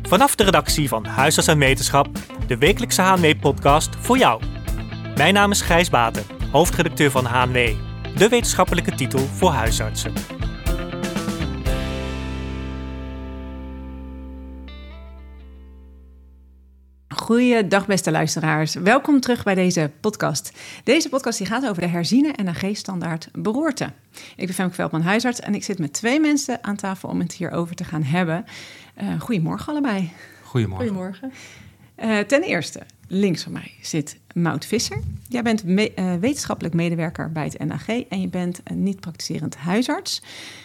Vanaf de redactie van Huisarts en Wetenschap, de wekelijkse HNW-podcast voor jou. Mijn naam is Gijs Baten, hoofdredacteur van HNW, de wetenschappelijke titel voor huisartsen. Goeiedag beste luisteraars, welkom terug bij deze podcast. Deze podcast die gaat over de herziene NAG-standaard beroerte. Ik ben Femke Veldman, huisarts en ik zit met twee mensen aan tafel om het hierover te gaan hebben. Goedemorgen allebei. Goedemorgen. Ten eerste, links van mij zit Maud Visser. Jij bent wetenschappelijk medewerker bij het NAG en je bent een niet-praktiserend huisarts.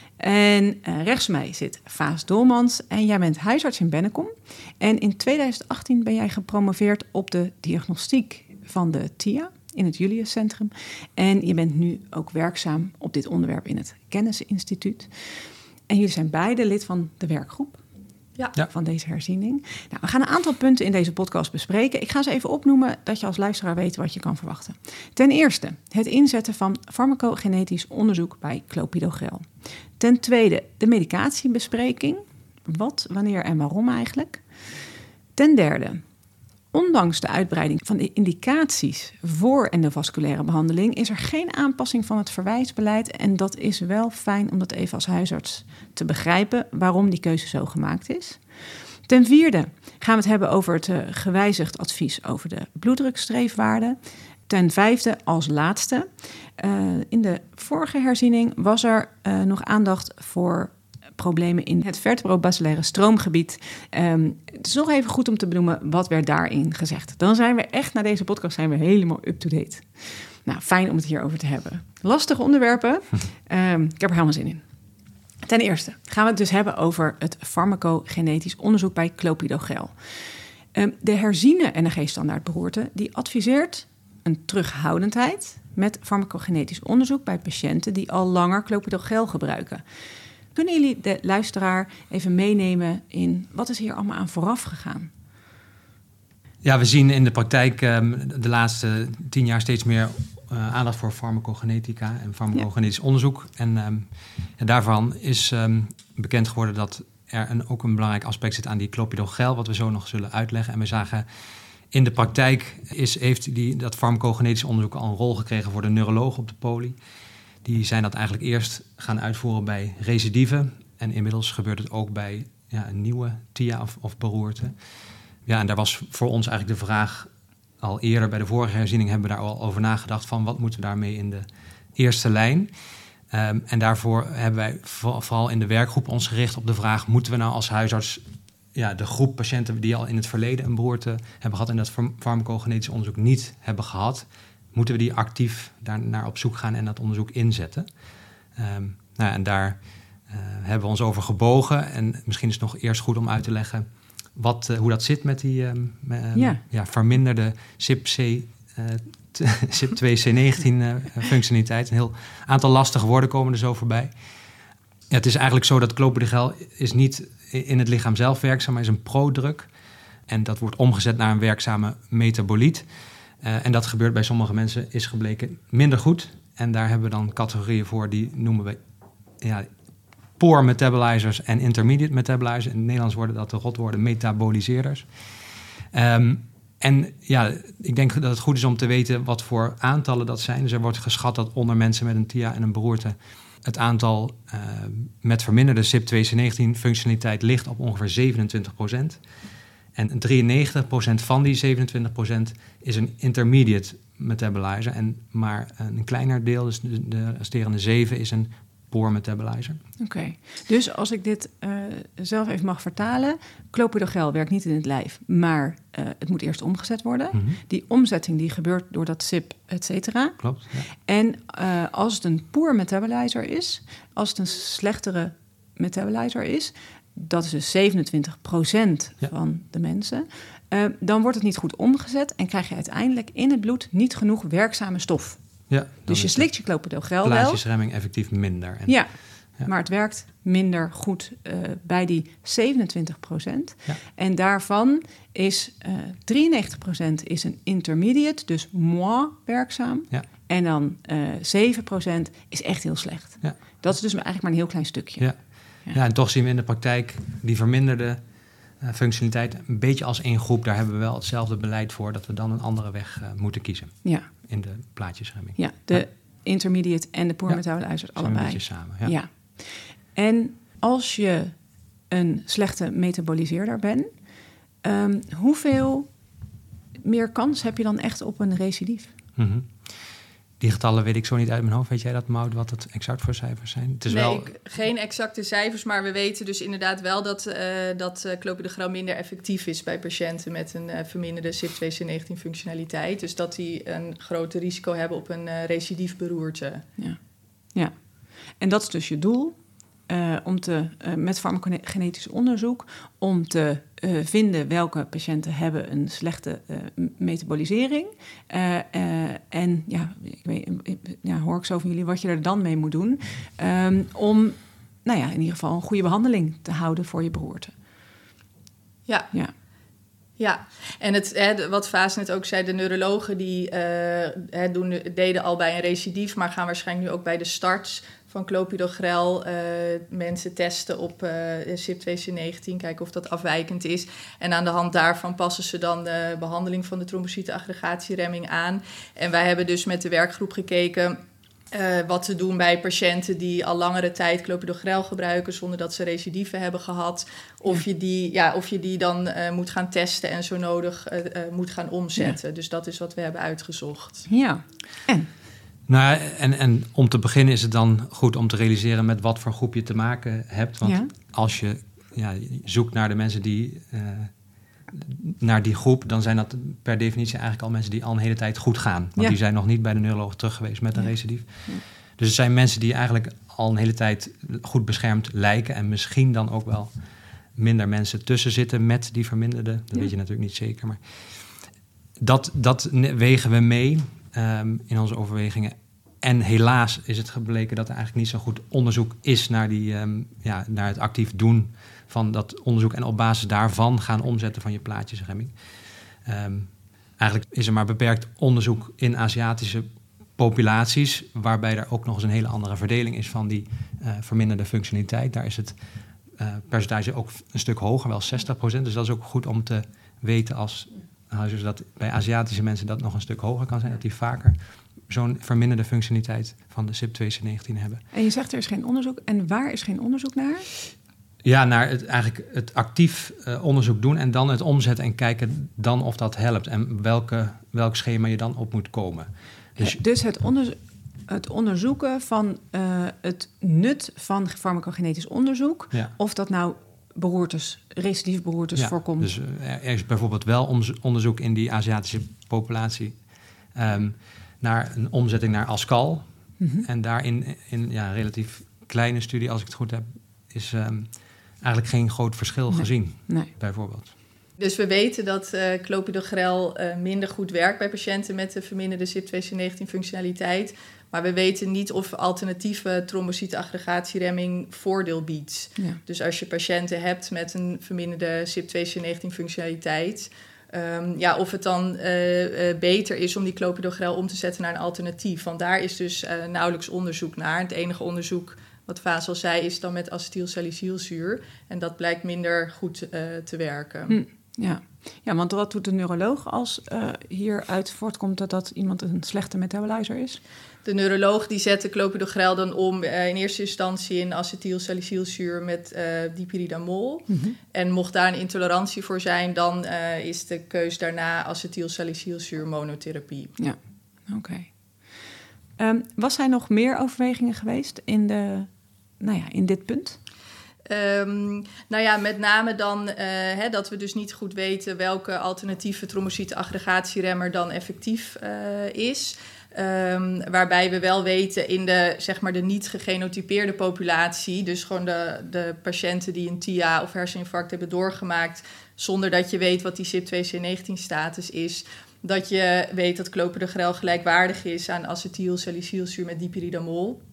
En rechts van mij zit Vaas Dolmans en jij bent huisarts in Bennekom. En in 2018 ben jij gepromoveerd op de diagnostiek van de TIA in het Julius Centrum. En je bent nu ook werkzaam op dit onderwerp in het Kennisinstituut. En jullie zijn beide lid van de werkgroep van deze herziening. Nou, we gaan een aantal punten in deze podcast bespreken. Ik ga ze even opnoemen, dat je als luisteraar weet wat je kan verwachten. Ten eerste, het inzetten van farmacogenetisch onderzoek bij clopidogrel. Ten tweede, de medicatiebespreking. Wat, wanneer en waarom eigenlijk. Ten derde, ondanks de uitbreiding van de indicaties voor endovasculaire behandeling is er geen aanpassing van het verwijsbeleid. En dat is wel fijn om dat even als huisarts te begrijpen waarom die keuze zo gemaakt is. Ten vierde gaan we het hebben over het gewijzigd advies over de bloeddrukstreefwaarde. Ten vijfde als laatste, in de vorige herziening was er nog aandacht voor problemen in het vertebrobasilaire stroomgebied. Het is nog even goed om te benoemen wat werd daarin gezegd. Dan zijn we echt, na deze podcast, zijn we helemaal up-to-date. Nou, fijn om het hierover te hebben. Lastige onderwerpen, ik heb er helemaal zin in. Ten eerste gaan we het dus hebben over het farmacogenetisch onderzoek bij clopidogrel. De herziene NAG-standaard beroerte die adviseert een terughoudendheid met farmacogenetisch onderzoek bij patiënten die al langer clopidogrel gebruiken. Kunnen jullie de luisteraar even meenemen in wat is hier allemaal aan vooraf gegaan? Ja, we zien in de praktijk de laatste 10 jaar steeds meer aandacht voor farmacogenetica en farmacogenetisch onderzoek. En daarvan is bekend geworden dat er ook een belangrijk aspect zit aan die clopidogrel, wat we zo nog zullen uitleggen. En we zagen in de praktijk heeft dat farmacogenetisch onderzoek al een rol gekregen voor de neurologen op de poli. Die zijn dat eigenlijk eerst gaan uitvoeren bij recidieven. En inmiddels gebeurt het ook bij een nieuwe TIA of beroerte. Ja, en daar was voor ons eigenlijk de vraag al eerder bij de vorige herziening hebben we daar al over nagedacht van wat moeten we daarmee in de eerste lijn. En daarvoor hebben wij vooral in de werkgroep ons gericht op de vraag, moeten we nou als huisarts de groep patiënten die al in het verleden een beroerte hebben gehad en dat farmacogenetisch onderzoek niet hebben gehad, moeten we die actief daar naar op zoek gaan en dat onderzoek inzetten. En daar hebben we ons over gebogen. En misschien is het nog eerst goed om uit te leggen hoe dat zit met die verminderde CYP2C19-functionaliteit. Een heel aantal lastige woorden komen er zo voorbij. Ja, het is eigenlijk zo dat clopidogrel is niet in het lichaam zelf werkzaam, maar is een prodruk. En dat wordt omgezet naar een werkzame metaboliet. En dat gebeurt bij sommige mensen, is gebleken, minder goed. En daar hebben we dan categorieën voor, die noemen we poor metabolizers en intermediate metabolizers. In het Nederlands worden dat de rotwoorden metaboliseerders. Ik denk dat het goed is om te weten wat voor aantallen dat zijn. Dus er wordt geschat dat onder mensen met een TIA en een beroerte het aantal met verminderde CYP2C19-functionaliteit ligt op ongeveer 27%. En 93% van die 27% is een intermediate metabolizer. En maar een kleiner deel, dus de resterende 7, is een poor metabolizer. Oké, dus als ik dit zelf even mag vertalen, clopidogrel werkt niet in het lijf, maar het moet eerst omgezet worden. Mm-hmm. Die omzetting die gebeurt door dat CYP, et cetera. Klopt. Ja. En als het een poor metabolizer is, als het een slechtere metabolizer is, dat is dus 27% van de mensen, dan wordt het niet goed omgezet en krijg je uiteindelijk in het bloed niet genoeg werkzame stof. Ja, dus je slikt je clopidogrel wel. Blaasjesremming effectief minder. Ja, maar het werkt minder goed bij die 27%. Ja. En daarvan is 93% is een intermediate, dus moins werkzaam. Ja. En dan 7% is echt heel slecht. Ja. Dat is dus eigenlijk maar een heel klein stukje. Ja. Ja, en toch zien we in de praktijk die verminderde functionaliteit een beetje als één groep. Daar hebben we wel hetzelfde beleid voor, dat we dan een andere weg moeten kiezen. Ja. In de plaatjesremming. Ja, de intermediate en de poor metabolisers allebei. Een beetje samen, ja. En als je een slechte metaboliseerder bent, hoeveel meer kans heb je dan echt op een recidief? Mm-hmm. Die getallen weet ik zo niet uit mijn hoofd. Weet jij dat, Maud, wat het exact voor cijfers zijn? Het is geen exacte cijfers, maar we weten dus inderdaad wel dat clopidogrel minder effectief is bij patiënten met een verminderde CYP2C19-functionaliteit. Dus dat die een groter risico hebben op een recidief beroerte. Ja. En dat is dus je doel, met farmacogenetisch onderzoek, om te vinden welke patiënten hebben een slechte metabolisering. En hoor ik zo van jullie wat je er dan mee moet doen, om in ieder geval een goede behandeling te houden voor je beroerte. Ja, en wat Vaas net ook zei, de neurologen die deden al bij een recidief, maar gaan waarschijnlijk nu ook bij de start van clopidogrel mensen testen op CYP2C19, kijken of dat afwijkend is. En aan de hand daarvan passen ze dan de behandeling van de trombocyteaggregatieremming aan. En wij hebben dus met de werkgroep gekeken wat te doen bij patiënten die al langere tijd clopidogrel gebruiken zonder dat ze recidieven hebben gehad. Of je die dan moet gaan testen en zo nodig moet gaan omzetten. Ja. Dus dat is wat we hebben uitgezocht. Ja, en? Nou, en om te beginnen is het dan goed om te realiseren met wat voor groep je te maken hebt. Want als je zoekt naar de mensen die naar die groep, dan zijn dat per definitie eigenlijk al mensen die al een hele tijd goed gaan. Want die zijn nog niet bij de neuroloog terug geweest met een recidief. Ja. Dus het zijn mensen die eigenlijk al een hele tijd goed beschermd lijken en misschien dan ook wel minder mensen tussen zitten met die verminderde. Dat weet je natuurlijk niet zeker, maar dat wegen we mee in onze overwegingen. En helaas is het gebleken dat er eigenlijk niet zo goed onderzoek is naar naar het actief doen van dat onderzoek en op basis daarvan gaan omzetten van je plaatjesremming. Eigenlijk is er maar beperkt onderzoek in Aziatische populaties, waarbij er ook nog eens een hele andere verdeling is van die verminderde functionaliteit. Daar is het percentage ook een stuk hoger, wel 60%. Dus dat is ook goed om te weten dat bij Aziatische mensen dat nog een stuk hoger kan zijn, dat die vaker zo'n verminderde functionaliteit van de CYP2C19 hebben. En je zegt er is geen onderzook. En waar is geen onderzoek naar? Ja, naar het actief onderzoek doen en dan het omzetten en kijken dan of dat helpt en welk schema je dan op moet komen. Dus het onderzoeken van het nut van farmacogenetisch onderzoek, of dat nou recidief beroertes voorkomt. Dus er is bijvoorbeeld wel onderzoek in die Aziatische populatie naar een omzetting naar ASCAL. Mm-hmm. En daarin in een relatief kleine studie, als ik het goed heb, is eigenlijk geen groot verschil gezien, bijvoorbeeld. Dus we weten dat clopidogrel minder goed werkt bij patiënten met de verminderde CYP2C19-functionaliteit. Maar we weten niet of alternatieve trombocyteaggregatieremming voordeel biedt. Ja. Dus als je patiënten hebt met een verminderde CYP2C19-functionaliteit, of het dan beter is om die clopidogrel om te zetten naar een alternatief. Want daar is dus nauwelijks onderzoek naar. Het enige onderzoek, wat Vaas al zei, is dan met acetylsalicylzuur. En dat blijkt minder goed te werken. Ja, want wat doet de neuroloog als hieruit voortkomt dat iemand een slechte metabolizer is? De neuroloog die zet de clopidogrel dan om in eerste instantie in acetylsalicylzuur met dipyridamol. Mm-hmm. En mocht daar een intolerantie voor zijn, dan is de keus daarna acetylsalicylzuur monotherapie. Ja, oké. Was er nog meer overwegingen geweest in dit punt? Met name dan dat we dus niet goed weten welke alternatieve trombocyteaggregatieremmer dan effectief is. Waarbij we wel weten in de niet gegenotypeerde populatie, dus gewoon de patiënten die een TIA of herseninfarct hebben doorgemaakt zonder dat je weet wat die CYP2C19-status is, dat je weet dat clopidogrel gelijkwaardig is aan acetylsalicylzuur met dipyridamol.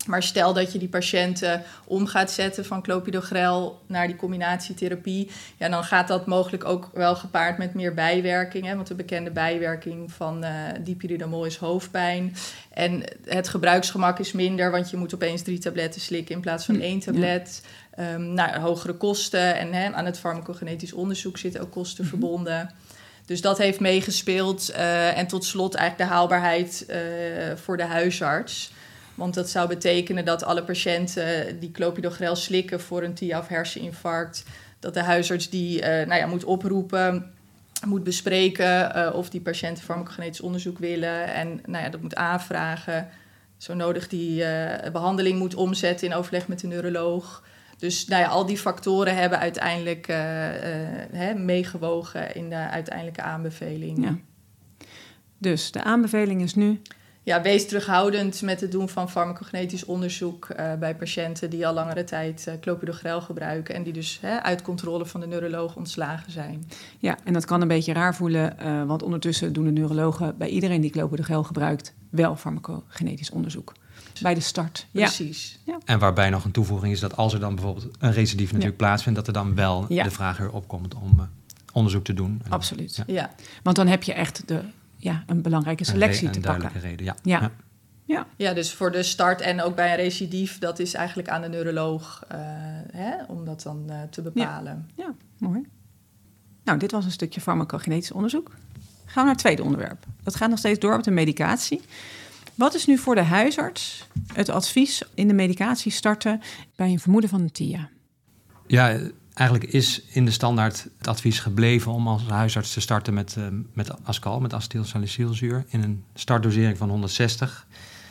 Maar stel dat je die patiënten om gaat zetten van clopidogrel naar die combinatietherapie, ja, dan gaat dat mogelijk ook wel gepaard met meer bijwerkingen. Want de bekende bijwerking van dipyridamol is hoofdpijn. En het gebruiksgemak is minder, want je moet opeens 3 tabletten slikken in plaats van 1 tablet. Hogere kosten en aan het farmacogenetisch onderzoek zitten ook kosten verbonden. Dus dat heeft meegespeeld. En tot slot eigenlijk de haalbaarheid voor de huisarts. Want dat zou betekenen dat alle patiënten die clopidogrel slikken voor een TIA of herseninfarct, dat de huisarts die moet oproepen, moet bespreken of die patiënten farmacogenetisch onderzoek willen. En dat moet aanvragen. Zo nodig die behandeling moet omzetten in overleg met de neuroloog. Dus al die factoren hebben uiteindelijk meegewogen in de uiteindelijke aanbeveling. Ja. Dus de aanbeveling is nu? Ja, wees terughoudend met het doen van farmacogenetisch onderzoek bij patiënten die al langere tijd clopidogrel gebruiken en die dus uit controle van de neuroloog ontslagen zijn. Ja, en dat kan een beetje raar voelen, want ondertussen doen de neurologen bij iedereen die clopidogrel gebruikt wel farmacogenetisch onderzoek. Bij de start. Precies. Ja. En waarbij nog een toevoeging is dat als er dan bijvoorbeeld een recidief natuurlijk plaatsvindt, dat er dan wel de vraag weer opkomt om onderzoek te doen. Absoluut. Ja. Want dan heb je echt een belangrijke selectie te pakken. Een duidelijke reden, Ja, dus voor de start en ook bij een recidief, dat is eigenlijk aan de neuroloog om dat dan te bepalen. Ja, mooi. Nou, dit was een stukje farmacogenetisch onderzoek. Gaan we naar het tweede onderwerp. Dat gaat nog steeds door met de medicatie. Wat is nu voor de huisarts het advies in de medicatie starten bij een vermoeden van een TIA? Ja, eigenlijk is in de standaard het advies gebleven om als huisarts te starten met Ascal, met acetylsalicylzuur, in een startdosering van 160.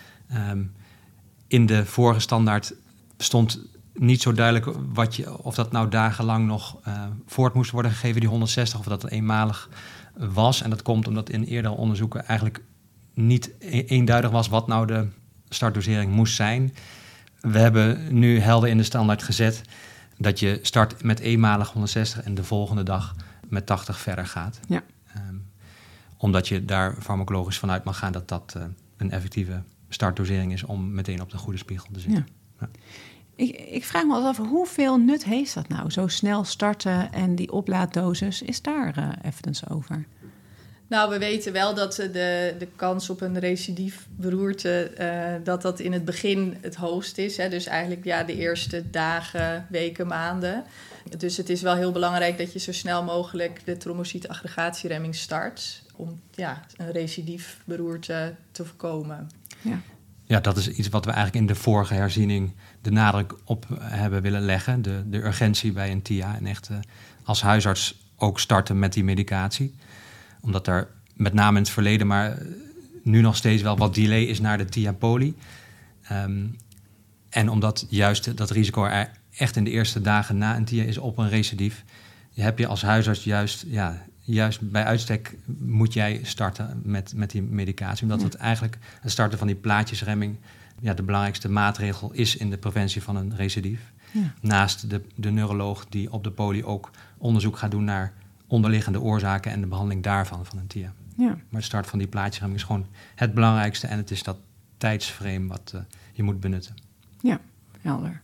In de vorige standaard stond niet zo duidelijk of dat nou dagenlang nog voort moest worden gegeven, die 160, of dat het eenmalig was. En dat komt omdat in eerdere onderzoeken eigenlijk niet eenduidig was wat nou de startdosering moest zijn. We hebben nu helder in de standaard gezet dat je start met eenmalig 160 en de volgende dag met 80 verder gaat. Ja. Omdat je daar farmacologisch vanuit mag gaan dat dat een effectieve startdosering is om meteen op de goede spiegel te zitten. Ja. Ik vraag me af, hoeveel nut heeft dat nou? Zo snel starten en die oplaaddosis, is daar evidence over? Nou, we weten wel dat de kans op een recidief beroerte, dat in het begin het hoogst is. Hè? Dus eigenlijk de eerste dagen, weken, maanden. Dus het is wel heel belangrijk dat je zo snel mogelijk de trombocytaggregatieremming start om een recidief beroerte te voorkomen. Ja, dat is iets wat we eigenlijk in de vorige herziening de nadruk op hebben willen leggen. De urgentie bij een TIA en echt als huisarts ook starten met die medicatie. Omdat er met name in het verleden, maar nu nog steeds wel wat delay is naar de TIA-poli. En omdat juist dat risico er echt in de eerste dagen na een TIA is op een recidief, heb je als huisarts juist bij uitstek moet jij starten met die medicatie. Omdat het eigenlijk het starten van die plaatjesremming de belangrijkste maatregel is in de preventie van een recidief. Ja. Naast de neuroloog die op de poli ook onderzoek gaat doen naar onderliggende oorzaken en de behandeling daarvan, van een TIA. Ja. Maar het start van die plaatjesremming is gewoon het belangrijkste en het is dat tijdsframe wat je moet benutten. Ja, helder.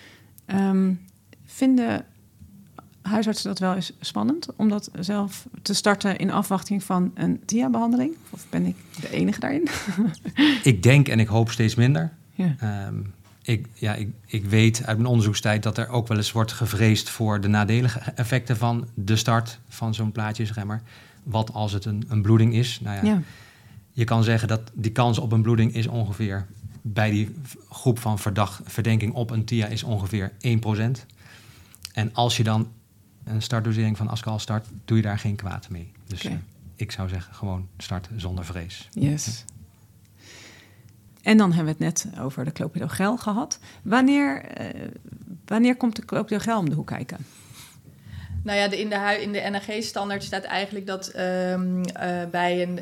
Vinden huisartsen dat wel eens spannend om dat zelf te starten in afwachting van een TIA-behandeling? Of ben ik de enige daarin? Ik denk en ik hoop steeds minder. Ja. Ik weet uit mijn onderzoekstijd dat er ook wel eens wordt gevreesd voor de nadelige effecten van de start van zo'n plaatjesremmer. Wat als het een bloeding is? Je kan zeggen dat die kans op een bloeding is ongeveer bij die groep van verdenking op een TIA is ongeveer 1%. En als je dan een startdosering van Ascal start, doe je daar geen kwaad mee. Dus ik zou zeggen gewoon starten zonder vrees. Yes. Ja. En dan hebben we het net over de clopidogrel gehad. Wanneer komt de clopidogrel om de hoek kijken? Nou ja, in de NAG-standaard staat eigenlijk dat bij een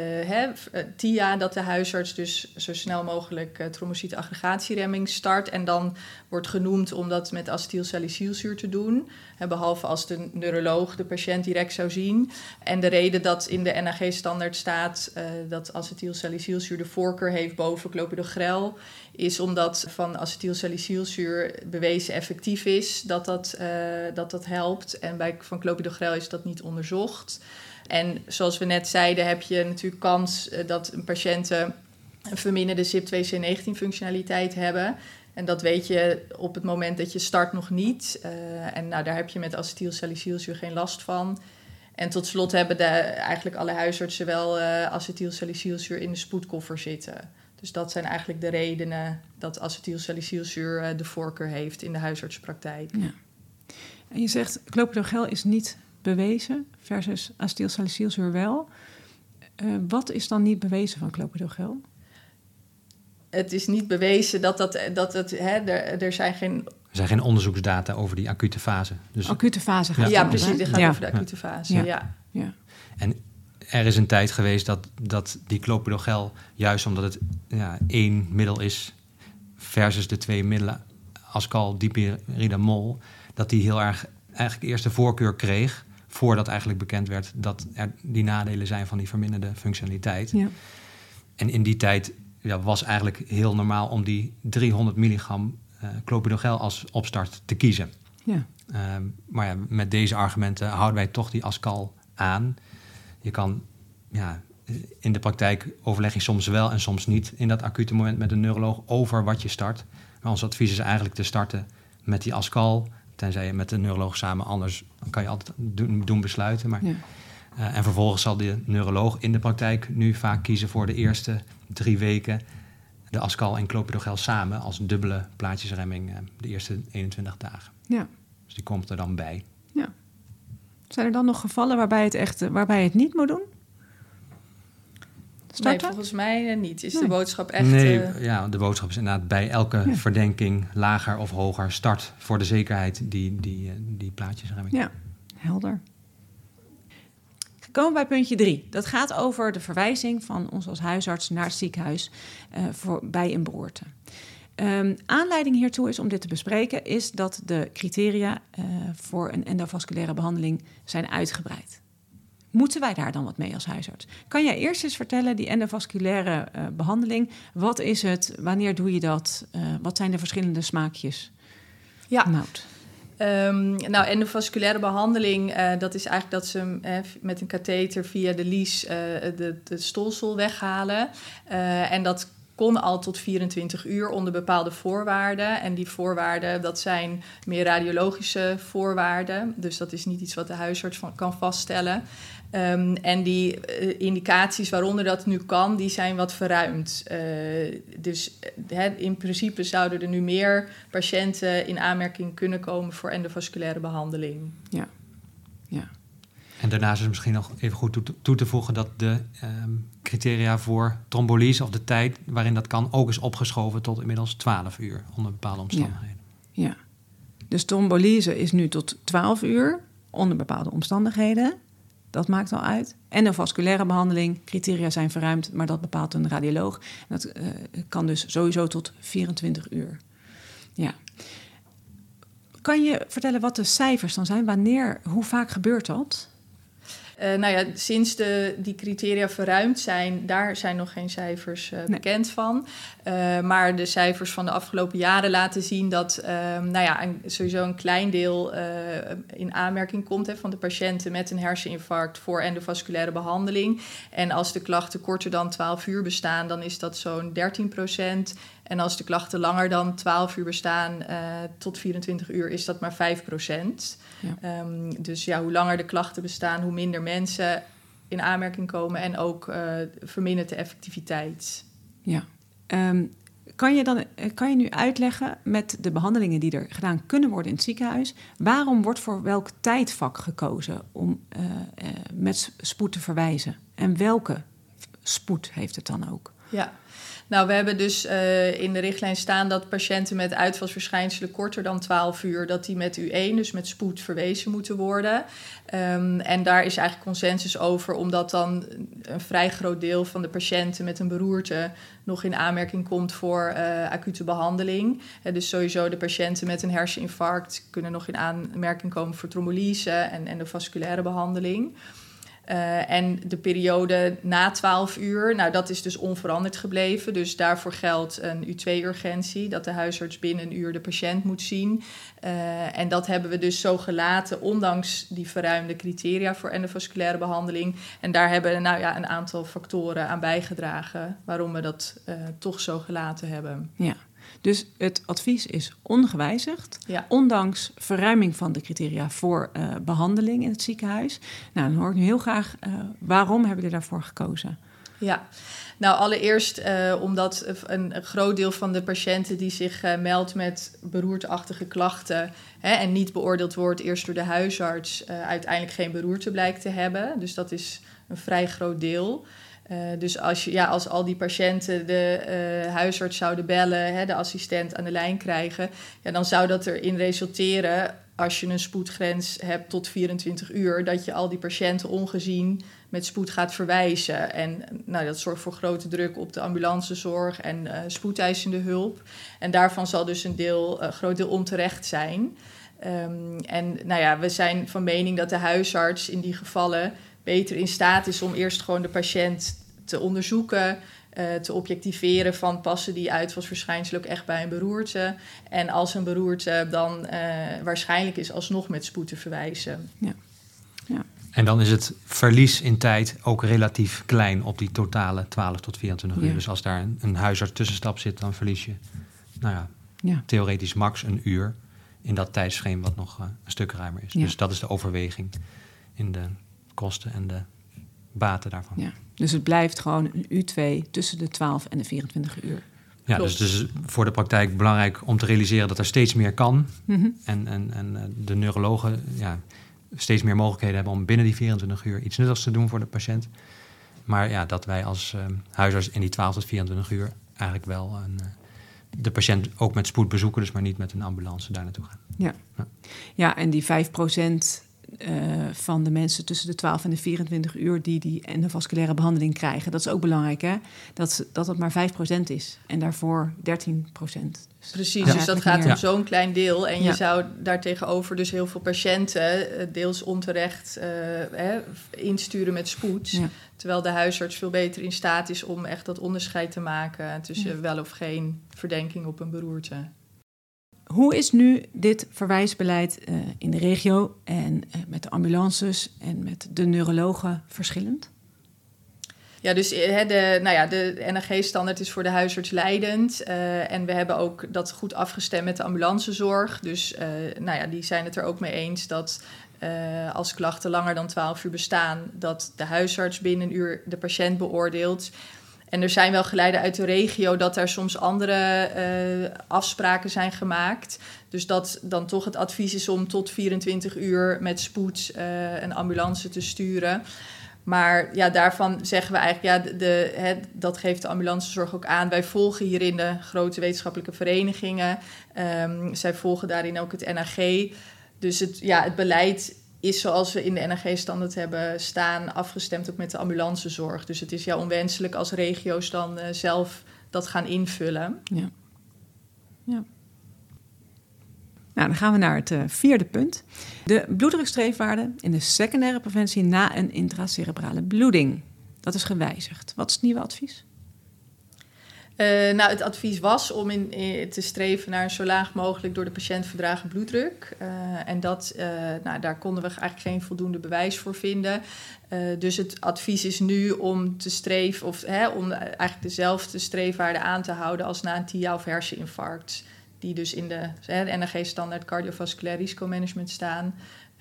TIA... dat de huisarts dus zo snel mogelijk trombocyteaggregatieremming start. En dan wordt genoemd om dat met acetylsalicylzuur te doen. Behalve als de neuroloog de patiënt direct zou zien. En de reden dat in de NAG-standaard staat dat acetylsalicylzuur de voorkeur heeft boven clopidogrel... is omdat van acetylsalicylzuur bewezen effectief is dat helpt. En van clopidogrel is dat niet onderzocht. En zoals we net zeiden, heb je natuurlijk kans dat een patiënten een verminderde CYP2C19-functionaliteit hebben. En dat weet je op het moment dat je start nog niet. En daar heb je met acetylsalicylzuur geen last van. En tot slot hebben eigenlijk alle huisartsen wel acetylsalicylzuur in de spoedkoffer zitten. Dus dat zijn eigenlijk de redenen dat acetylsalicylzuur de voorkeur heeft in de huisartsenpraktijk. Ja. En je zegt clopidogrel is niet bewezen versus acetylsalicylzuur wel. Wat is dan niet bewezen van clopidogrel? Het is niet bewezen er zijn geen onderzoeksdata over die acute fase. Dus acute fase gaat ja, het om, precies. Het gaat over de acute fase, ja. En er is een tijd geweest dat die clopidogrel, juist omdat het één middel is versus de 2 middelen, Ascal, dipyridamol, dat die heel erg eigenlijk eerst de voorkeur kreeg, voordat eigenlijk bekend werd dat er die nadelen zijn van die verminderde functionaliteit. Ja. En in die tijd was eigenlijk heel normaal om die 300 milligram clopidogrel als opstart te kiezen. Ja. Maar met deze argumenten houden wij toch die Ascal aan. Je kan, in de praktijk overleg je soms wel en soms niet in dat acute moment met een neuroloog over wat je start. Maar ons advies is eigenlijk te starten met die Ascal, tenzij je met de neuroloog samen, anders kan je altijd doen besluiten. Maar, en vervolgens zal de neuroloog in de praktijk nu vaak kiezen voor de eerste 3 weken de Ascal en clopidogrel samen als dubbele plaatjesremming de eerste 21 dagen. Ja. Dus die komt er dan bij. Ja. Zijn er dan nog gevallen waarbij het niet moet doen? Starten? Nee, volgens mij niet. Is de boodschap echt... Nee, de boodschap is inderdaad bij elke verdenking lager of hoger start voor de zekerheid die plaatjesremming. Ja, helder. Komen we bij puntje 3. Dat gaat over de verwijzing van ons als huisarts naar het ziekenhuis bij een beroerte. Aanleiding hiertoe is om dit te bespreken, is dat de criteria voor een endovasculaire behandeling zijn uitgebreid. Moeten wij daar dan wat mee als huisarts? Kan jij eerst eens vertellen, die endovasculaire behandeling, wat is het, wanneer doe je dat, wat zijn de verschillende smaakjes? Ja. Endovasculaire behandeling, dat is eigenlijk dat ze met een katheter via de lies de stolsel weghalen. En dat kon al tot 24 uur onder bepaalde voorwaarden. En die voorwaarden, dat zijn meer radiologische voorwaarden. Dus dat is niet iets wat de huisarts kan vaststellen. En die indicaties waaronder dat nu kan, die zijn wat verruimd. Dus in principe zouden er nu meer patiënten in aanmerking kunnen komen voor endovasculaire behandeling. Ja. En daarnaast is misschien nog even goed toe te voegen dat de criteria voor trombolyse of de tijd waarin dat kan ook is opgeschoven tot inmiddels 12 uur onder bepaalde omstandigheden. Ja. Dus trombolyse is nu tot 12 uur onder bepaalde omstandigheden. Dat maakt al uit. Endovasculaire behandeling, criteria zijn verruimd, maar dat bepaalt een radioloog. Dat kan dus sowieso tot 24 uur. Ja. Kan je vertellen wat de cijfers dan zijn? Wanneer, hoe vaak gebeurt dat? Sinds die criteria verruimd zijn, daar zijn nog geen cijfers bekend van. Maar de cijfers van de afgelopen jaren laten zien dat sowieso een klein deel in aanmerking komt van de patiënten met een herseninfarct voor endovasculaire behandeling. En als de klachten korter dan 12 uur bestaan, dan is dat zo'n 13%. En als de klachten langer dan 12 uur bestaan, tot 24 uur, is dat maar 5%. Ja. Dus hoe langer de klachten bestaan, hoe minder mensen in aanmerking komen en ook vermindert de effectiviteit. Ja. Kan je nu uitleggen met de behandelingen die er gedaan kunnen worden in het ziekenhuis, waarom wordt voor welk tijdvak gekozen om met spoed te verwijzen? En welke spoed heeft het dan ook? Ja. Nou, we hebben dus in de richtlijn staan dat patiënten met uitvalsverschijnselen korter dan 12 uur... dat die met U1, dus met spoed, verwezen moeten worden. En daar is eigenlijk consensus over, omdat dan een vrij groot deel van de patiënten met een beroerte nog in aanmerking komt voor acute behandeling. Dus sowieso de patiënten met een herseninfarct kunnen nog in aanmerking komen voor trombolyse en endovasculaire behandeling. En de periode na 12 uur, nou dat is dus onveranderd gebleven. Dus daarvoor geldt een U2-urgentie, dat de huisarts binnen een uur de patiënt moet zien. En dat hebben we dus zo gelaten, ondanks die verruimde criteria voor endovasculaire behandeling. En daar hebben een aantal factoren aan bijgedragen waarom we dat toch zo gelaten hebben. Ja. Dus het advies is ongewijzigd, Ja. ondanks verruiming van de criteria voor behandeling in het ziekenhuis. Nou, dan hoor ik nu heel graag, waarom hebben jullie daarvoor gekozen? Ja, nou allereerst omdat een groot deel van de patiënten die zich meldt met beroerteachtige klachten en niet beoordeeld wordt eerst door de huisarts, uiteindelijk geen beroerte blijkt te hebben. Dus dat is een vrij groot deel. Dus als al die patiënten de huisarts zouden bellen, de assistent aan de lijn krijgen, dan zou dat erin resulteren, als je een spoedgrens hebt tot 24 uur, dat je al die patiënten ongezien met spoed gaat verwijzen. En dat zorgt voor grote druk op de ambulancezorg en spoedeisende hulp. En daarvan zal dus een groot deel onterecht zijn. We zijn van mening dat de huisarts in die gevallen beter in staat is om eerst gewoon de patiënt te onderzoeken, te objectiveren van passen die uitvalsverschijnselen ook echt bij een beroerte. En als een beroerte dan waarschijnlijk is alsnog met spoed te verwijzen. Ja. Ja. En dan is het verlies in tijd ook relatief klein op die totale 12 tot 24 uur. Ja. Dus als daar een huisarts tussenstap zit, dan verlies je Ja. theoretisch max een uur in dat tijdschema wat nog een stuk ruimer is. Ja. Dus dat is de overweging in de kosten en de baten daarvan. Ja. Dus het blijft gewoon een U2 tussen de 12 en de 24 uur. Ja, Klopt. dus het is voor de praktijk belangrijk om te realiseren dat er steeds meer kan. Mm-hmm. En de neurologen steeds meer mogelijkheden hebben om binnen die 24 uur iets nuttigs te doen voor de patiënt. Maar dat wij als huisarts in die 12 tot 24 uur eigenlijk wel de patiënt ook met spoed bezoeken, dus maar niet met een ambulance daar naartoe gaan. Ja, en die 5% van de mensen tussen de 12 en de 24 uur die endovasculaire behandeling krijgen. Dat is ook belangrijk, hè? Dat het maar 5% is. En daarvoor 13%. Precies, Ja. dus dat gaat Ja. om zo'n klein deel. En Ja. je zou daartegenover dus heel veel patiënten deels onterecht insturen met spoed. Ja. Terwijl de huisarts veel beter in staat is om echt dat onderscheid te maken tussen wel of geen verdenking op een beroerte. Hoe is nu dit verwijsbeleid in de regio en met de ambulances en met de neurologen verschillend? Ja, dus de NAG-standaard is voor de huisarts leidend. En we hebben ook dat goed afgestemd met de ambulancezorg. Dus die zijn het er ook mee eens dat als klachten langer dan 12 uur bestaan, dat de huisarts binnen een uur de patiënt beoordeelt. En er zijn wel geluiden uit de regio dat er soms andere afspraken zijn gemaakt. Dus dat dan toch het advies is om tot 24 uur met spoed een ambulance te sturen. Maar daarvan zeggen we eigenlijk, dat geeft de ambulancezorg ook aan. Wij volgen hierin de grote wetenschappelijke verenigingen. Zij volgen daarin ook het NAG. Dus het beleid is zoals we in de NAG-standaard hebben staan, afgestemd ook met de ambulancezorg. Dus het is onwenselijk als regio's dan zelf dat gaan invullen. Ja. Nou, dan gaan we naar het vierde punt. De bloeddrukstreefwaarde in de secundaire preventie na een intracerebrale bloeding. Dat is gewijzigd. Wat is het nieuwe advies? Het advies was om te streven naar een zo laag mogelijk door de patiënt verdragen bloeddruk. En daar konden we eigenlijk geen voldoende bewijs voor vinden. Dus het advies is nu om te streven, om eigenlijk dezelfde streefwaarde aan te houden als na een TIA of herseninfarct. Die dus in de NAG-standaard cardiovasculair risicomanagement staan.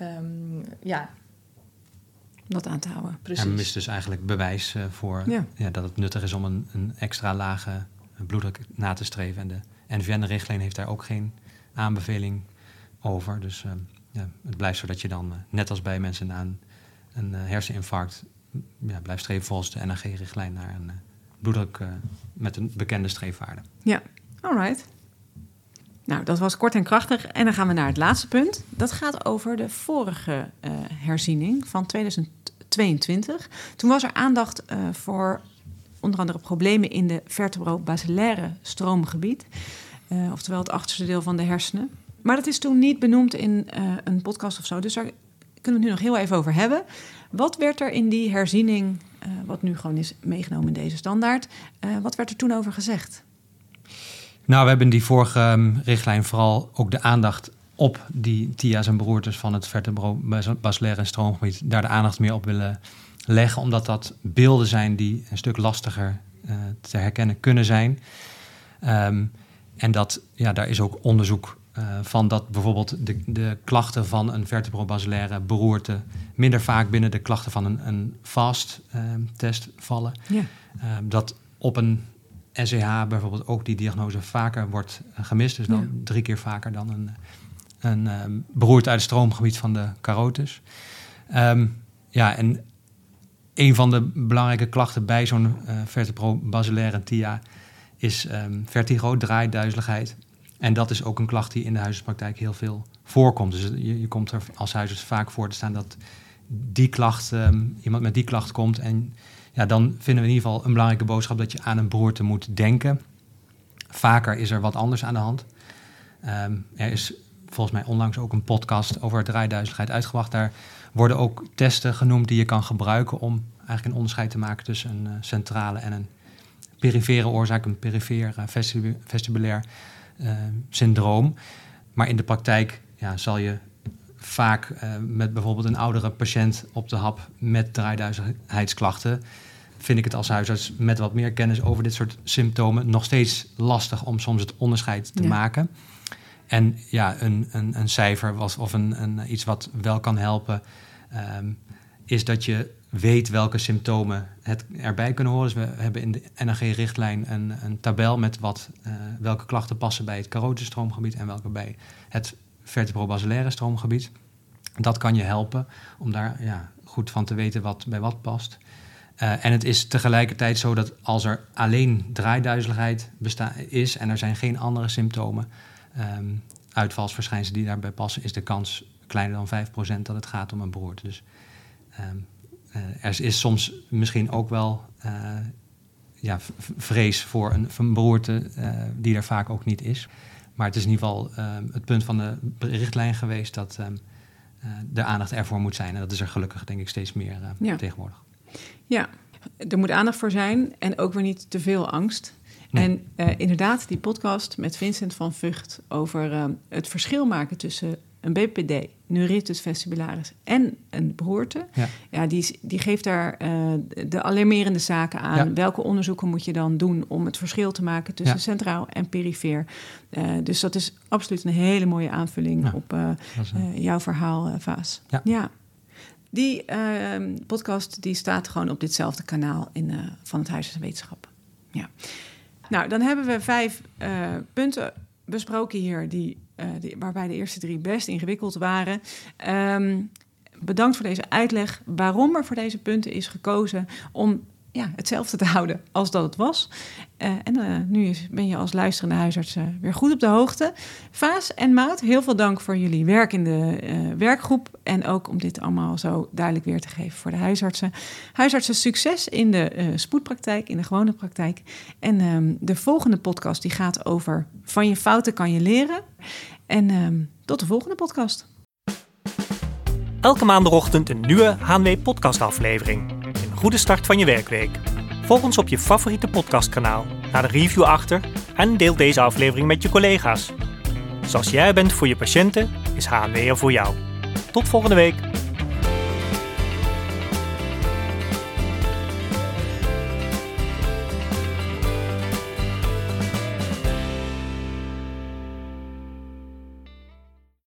Dat aan te houden. Precies. Er mist dus eigenlijk bewijs voor dat het nuttig is om een extra lage bloeddruk na te streven. En de NVN-richtlijn heeft daar ook geen aanbeveling over. Dus het blijft zo dat je dan, net als bij mensen na een herseninfarct, blijft streven volgens de NAG-richtlijn naar een bloeddruk met een bekende streefwaarde. Ja, alright. Nou, dat was kort en krachtig. En dan gaan we naar het laatste punt. Dat gaat over de vorige herziening van 2022. Toen was er aandacht voor onder andere problemen in de vertebro-basilaire stroomgebied. Oftewel het achterste deel van de hersenen. Maar dat is toen niet benoemd in een podcast of zo. Dus daar kunnen we het nu nog heel even over hebben. Wat werd er in die herziening, wat nu gewoon is meegenomen in deze standaard, wat werd er toen over gezegd? Nou, we hebben in die vorige richtlijn vooral ook de aandacht op die TIA's en beroertes van het vertebro-basilaire stroomgebied, daar de aandacht meer op willen leggen, omdat dat beelden zijn die een stuk lastiger te herkennen kunnen zijn. En daar is ook onderzoek van dat bijvoorbeeld de klachten van een vertebro-basilaire beroerte minder vaak binnen de klachten van een FAST-test vallen. Ja. Dat op een SEH bijvoorbeeld ook die diagnose vaker wordt gemist. Dus wel 3 keer vaker dan een beroerte uit het stroomgebied van de carotis. En een van de belangrijke klachten bij zo'n vertebro-basilaire TIA is vertigo, draaiduizeligheid. En dat is ook een klacht die in de huisartspraktijk heel veel voorkomt. Dus je komt er als huisarts vaak voor te staan dat die klacht, iemand met die klacht komt. En ja, dan vinden we in ieder geval een belangrijke boodschap dat je aan een beroerte moet denken. Vaker is er wat anders aan de hand. Er is volgens mij onlangs ook een podcast over draaiduizeligheid uitgebracht. Daar worden ook testen genoemd die je kan gebruiken om eigenlijk een onderscheid te maken tussen een centrale en een perifere oorzaak, een perifeer vestibulair syndroom. Maar in de praktijk zal je vaak met bijvoorbeeld een oudere patiënt op de hap met draaiduizeligheidsklachten, vind ik het als huisarts met wat meer kennis over dit soort symptomen nog steeds lastig om soms het onderscheid te maken. En ja, een cijfer of iets wat wel kan helpen, is dat je weet welke symptomen het erbij kunnen horen. Dus we hebben in de NAG-richtlijn een tabel met welke klachten passen bij het carotische stroomgebied en welke bij het vertebro-basilaire stroomgebied. Dat kan je helpen om daar goed van te weten wat bij wat past. En het is tegelijkertijd zo dat als er alleen draaiduizeligheid is en er zijn geen andere symptomen, uitvalsverschijnselen die daarbij passen, is de kans kleiner dan 5% dat het gaat om een beroerte. Dus er is soms misschien ook wel vrees voor een beroerte die er vaak ook niet is. Maar het is in ieder geval het punt van de richtlijn geweest dat de aandacht ervoor moet zijn. En dat is er gelukkig denk ik steeds meer tegenwoordig. Ja, er moet aandacht voor zijn en ook weer niet te veel angst. Nee. En inderdaad, die podcast met Vincent van Vught over het verschil maken tussen een BPD, neuritis vestibularis en een beroerte. Ja, die geeft daar de alarmerende zaken aan. Ja. Welke onderzoeken moet je dan doen om het verschil te maken tussen centraal en perifeer? Dus dat is absoluut een hele mooie aanvulling op jouw verhaal, Vaas. Ja. Die podcast die staat gewoon op ditzelfde kanaal van het Huis van Wetenschap. Ja. Nou, dan hebben we 5 punten besproken hier waarbij de eerste 3 best ingewikkeld waren. Bedankt voor deze uitleg waarom er voor deze punten is gekozen om hetzelfde te houden als dat het was. Nu ben je als luisterende huisarts weer goed op de hoogte. Vaas en Maud, heel veel dank voor jullie werk in de werkgroep en ook om dit allemaal zo duidelijk weer te geven voor de huisartsen. Huisartsen, succes in de spoedpraktijk, in de gewone praktijk. En de volgende podcast die gaat over van je fouten kan je leren. En tot de volgende podcast. Elke maandagochtend een nieuwe HNW podcastaflevering. Een goede start van je werkweek. Volg ons op je favoriete podcastkanaal. Laat een review achter en deel deze aflevering met je collega's. Zoals jij bent voor je patiënten, is HNW er voor jou. Tot volgende week.